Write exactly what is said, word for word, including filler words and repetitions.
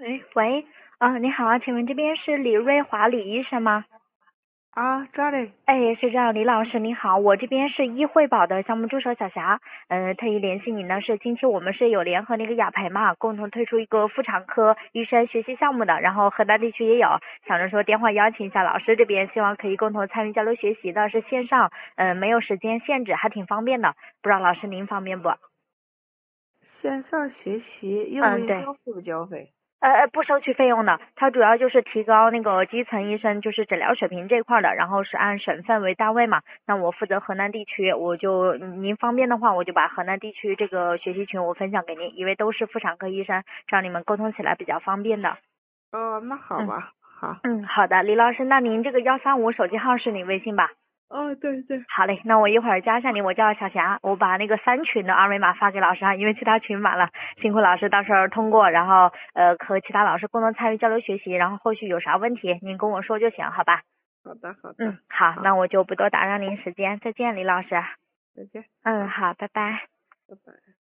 喂， 喂，啊、你好，请问这边是李瑞华李医生吗？ 啊，咋的？ 哎，是这样，李老师你好，我这边是医惠宝的项目助手小霞，呃，特意联系你呢，是近期我们是有联合那个雅培嘛，共同推出一个妇产科医生学习项目的，然后河南地区也有，想着说电话邀请一下老师这边，希望可以共同参与交流学习的，是线上，呃，没有时间限制，还挺方便的，不知道老师您方便不？ 线上学习用不嗯，对。 用交费不交费？ 呃呃，不收取费用的，它主要就是提高那个基层医生就是诊疗水平这块的，然后是按省份为单位嘛。那我负责河南地区，我就您方便的话，我就把河南地区这个学习群我分享给您，因为都是妇产科医生，这样你们沟通起来比较方便的。 哦，那好嗯吧，好。 嗯，好的，李老师，那您这个幺三五手机号是您微信吧？ 哦，对对。 好嘞，那我一会儿加一下你，我叫小霞，我把那个三群的二维码发给老师哈，因为其他群满了，辛苦老师到时候通过，然后呃和其他老师共同参与交流学习，然后后续有啥问题您跟我说就行，好吧？ 好的好嗯， 的。 好， 好， 那我就不多打扰您时间，再见，李老师。 再见。 嗯，好，拜拜。 拜拜。